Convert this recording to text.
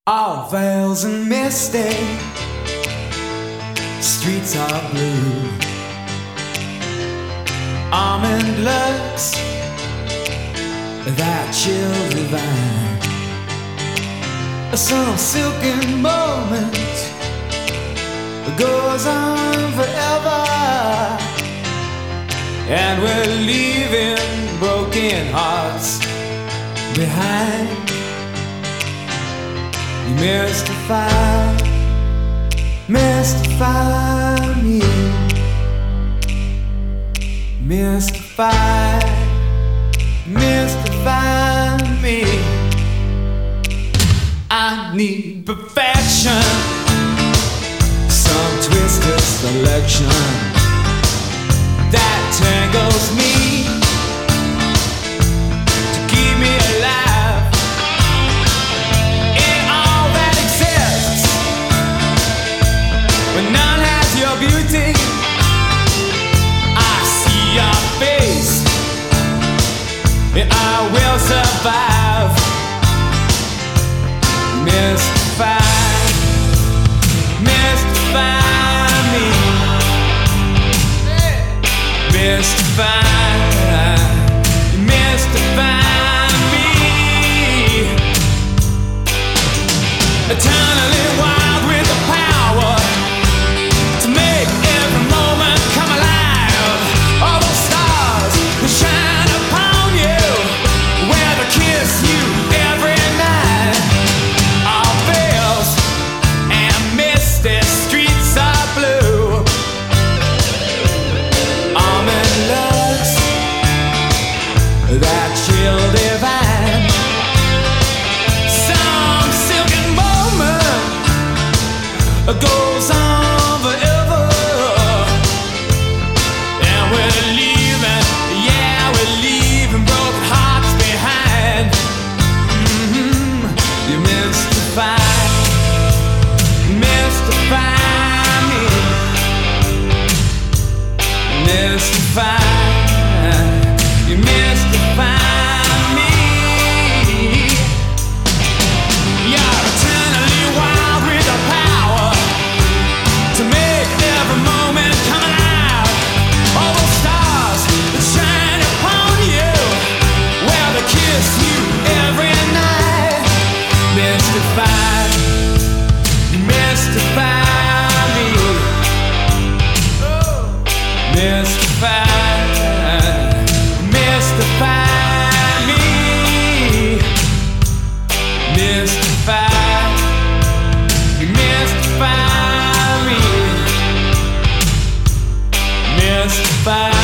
All veils and misty, streets are blue. Almond looks, that chill divine. Some silken moment goes on forever, and we're leaving broken hearts behind. You mystify me, mystify me. I need perfection, some twisted selection that tangles me to keep me alive in all that exists. When none has your beauty, I see your face, and I will survive. Mystify me, mystify me. Eternally wild with the power to make every moment come alive. All those stars that shine upon you, where they kiss you every night. All veils and misty streets are blue. Almond looks, that chill divine. Some silken moment goes on forever, and we're leaving, yeah, we're leaving broken hearts behind. You mystify me, mystify, you mystify me. You're eternally wild with the power to make every moment come alive. All those stars that shine upon you, where they kiss you every night. Mystify, mystify me, mystify, mystify me, mystify, mystify me, mystify.